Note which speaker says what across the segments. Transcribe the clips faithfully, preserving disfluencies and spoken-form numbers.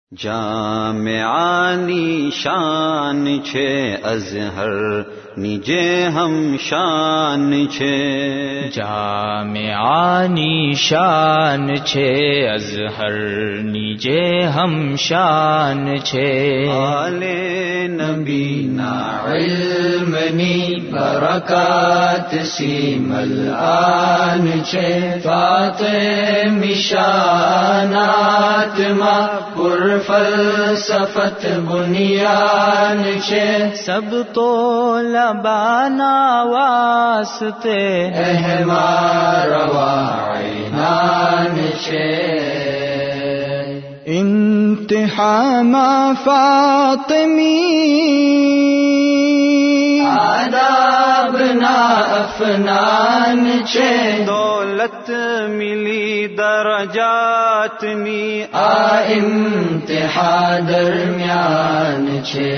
Speaker 1: جامعانی شان چھے ازہر نیجے ہم شان چھے
Speaker 2: جامعانی شان چھے ازہر نیجے ہم شان چھے
Speaker 1: آل نبی نا
Speaker 2: علم نی برکات سیمل آن چھے فاطمی شانات ما پر فلسفت بنیان چھے سب تو لبانا واسطے احمار وعینان چھے
Speaker 3: انتحامہ فاطمی
Speaker 2: آداب نا افنان چھے
Speaker 1: دولت ملی درجات نی
Speaker 2: آ امتحا درمیان چھے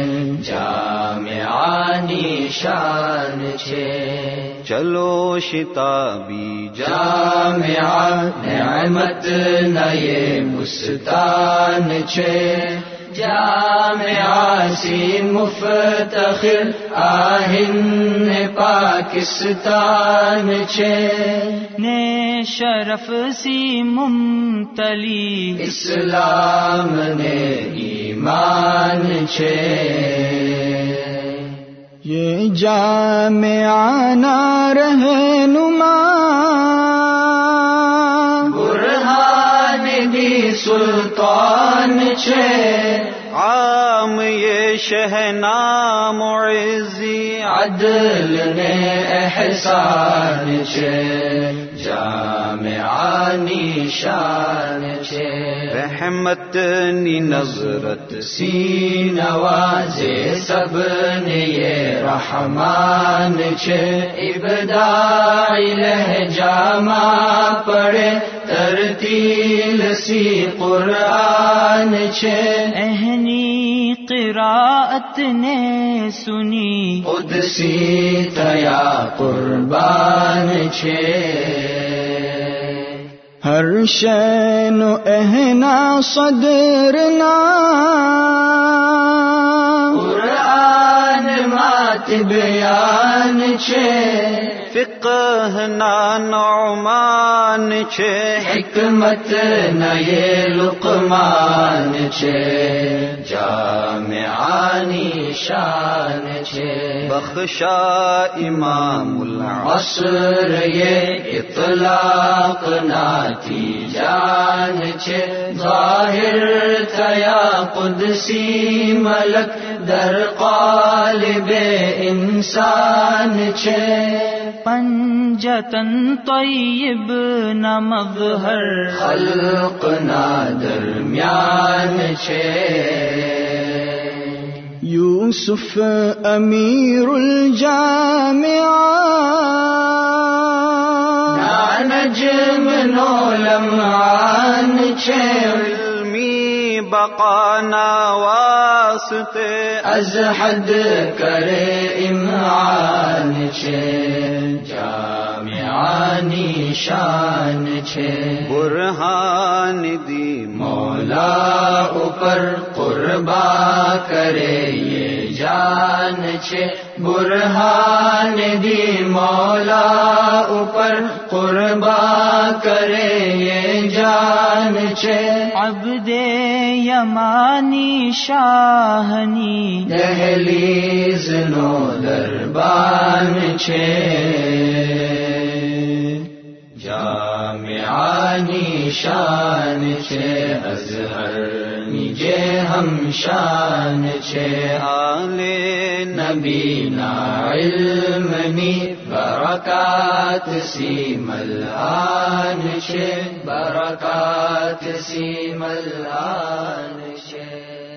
Speaker 2: جامعانی شان چھے
Speaker 1: چلو شتابی
Speaker 2: جامعہ نعمت نئے بستان چھے جامعہ سی مفتخر آہن پاکستان چھے نے شرف سی ممتلی اسلام نے ایمان چھے
Speaker 3: یہ جامعانہ رہنما
Speaker 2: برہان دی سلطان چھے
Speaker 1: عام یہ شہنام معزی
Speaker 2: عدل نے احسان چھے جامعانی شان چھے
Speaker 1: رحمت نی نظرت
Speaker 2: سی نوازے سب نے یہ رحمان چھے ابداعی لہجہ ماں پڑے ترتیل سی قرآن چھے اہنی قراءت نے سنی قدسی تیا قربان چھے
Speaker 3: ہر شین و اہنا صدرنا
Speaker 2: قرآن مات بیان چھے
Speaker 1: فقہ نا نعمان چھے
Speaker 2: حکمت نئے لقمان چھے جامعانی شان چھے
Speaker 1: بخشا امام
Speaker 2: العصر یہ اطلاق ناتی جان چھے ظاہر تیا قدسی ملک در قالب انسان چھے پنجتن طیب نہ مظہر خلق نہ درمیان چھے
Speaker 3: یوسف امیر الجامعہ
Speaker 2: نہ نجم نو لمعان چھے
Speaker 1: علمی بقانا واسطے
Speaker 2: از حد کرے امعان چھے جامعانی شان چھے
Speaker 1: برہان دی
Speaker 2: مولا اوپر قربا کرے یہ جان چھے برہان دی مولا اوپر قربا کرے یہ جان چھے عبد یمانی شاہنی دہلیز نو دربان چھے جامعانی شان چھے ازہر نیجے ہم شان چھے
Speaker 1: آل
Speaker 2: نبی نا علم نی برکات سی ملان چھے برکات سی ملان چھے